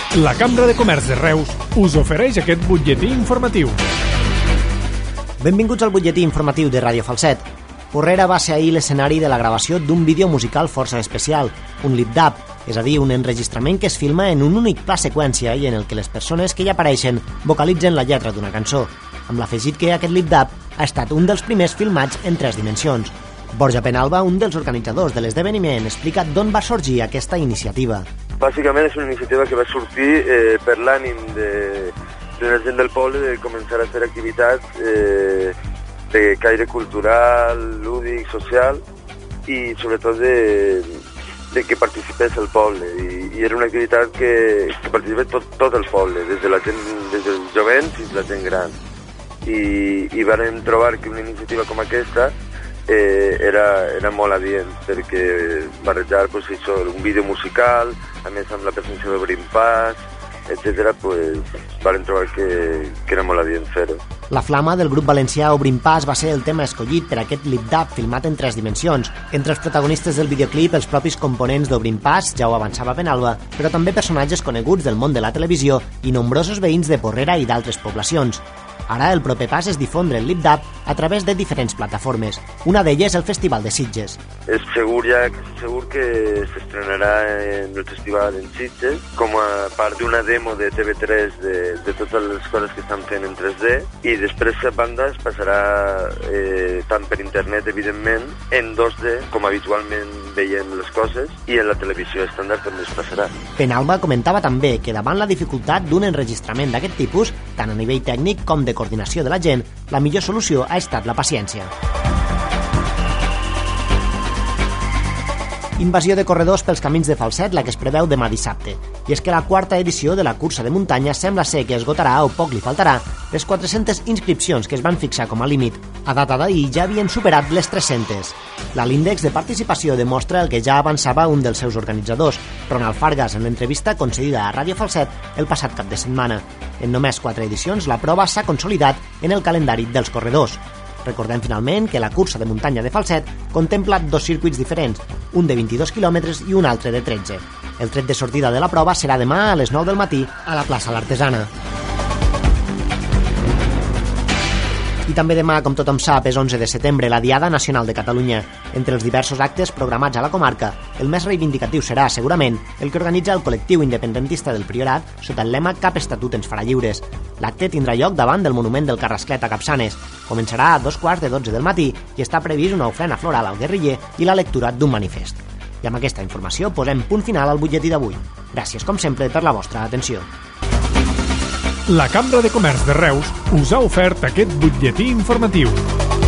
La Cambra de Comerç de Reus us ofereix aquest butlletí informatiu. Benvinguts al butlletí informatiu de Ràdio Falset. Porrera va ser ahir l'escenari de la gravació d'un vídeo musical força especial, un lip-dub, és a dir, un enregistrament que es filma en un únic pla seqüència i en el que les persones que hi apareixen vocalitzen la lletra d'una cançó, amb l'afegit que aquest lip-dub ha estat un dels primers filmats en 3 dimensions. Borja Penalba, un dels organitzadors de l'esdeveniment, explica d'on va sorgir aquesta iniciativa. Bàsicament és una iniciativa que va sortir per l'ànim de la gent del poble de començar a fer activitats de caire cultural, lúdic, social i sobretot de que participés el poble. I era una activitat que participés tot el poble, des dels jovents fins a la gent gran. I vam trobar que una iniciativa com aquesta era molt adient perquè barrejar un vídeo musical, a més amb la presència d'Obrim Pas, etc., vam trobar que era molt adient fer-ho. La flama del grup valencià Obrim Pas va ser el tema escollit per aquest lip-dub filmat en 3 dimensions. Entre els protagonistes del videoclip, els propis components d'Obrim Pas, ja ho avançava Penalba, però també personatges coneguts del món de la televisió i nombrosos veïns de Porrera i d'altres poblacions. Ara el proper pas és difondre el lip-dub a través de diferents plataformes. Una d'elles el Festival de Sitges. És segur que s'estrenarà en el Festival en Sitges com a part d'una demo de TV3 de totes les coses que estan fent en 3D i després a banda es passarà tant per internet, evidentment, en 2D, com habitualment veiem les coses, i en la televisió estàndard també es passarà. Penalba comentava també que davant la dificultat d'un enregistrament d'aquest tipus, tant a nivell tècnic com de coordinació de la gent, la millor solució ha estat la paciència. Invasió de corredors pels camins de Falset, la que es preveu demà dissabte. I és que la 4ª edició de la cursa de muntanya sembla ser que esgotarà, o poc li faltarà, les 400 inscripcions que es van fixar com a límit. A data d'ahir ja havien superat les 300. L'índex de participació demostra el que ja avançava un dels seus organitzadors, Ronald Fargas, en l'entrevista concedida a Ràdio Falset el passat cap de setmana. En només 4 edicions, la prova s'ha consolidat en el calendari dels corredors. Recordem finalment que la cursa de muntanya de Falset contempla 2 circuits diferents, un de 22 quilòmetres i un altre de 13. El tret de sortida de la prova serà demà a les 9 del matí a la plaça L'Artesana. I també demà, com tothom sap, és 11 de setembre, la Diada Nacional de Catalunya. Entre els diversos actes programats a la comarca, el més reivindicatiu serà, segurament, el que organitza el col·lectiu independentista del Priorat sota el lema Cap estatut ens farà lliures. L'acte tindrà lloc davant del monument del Carrasclet a Capçanes. Començarà a 2:15 del matí i està previst una ofrena floral al guerriller i la lectura d'un manifest. I amb aquesta informació posem punt final al butlletí d'avui. Gràcies, com sempre, per la vostra atenció. La Cambra de Comerç de Reus us ha ofert aquest butlletí informatiu.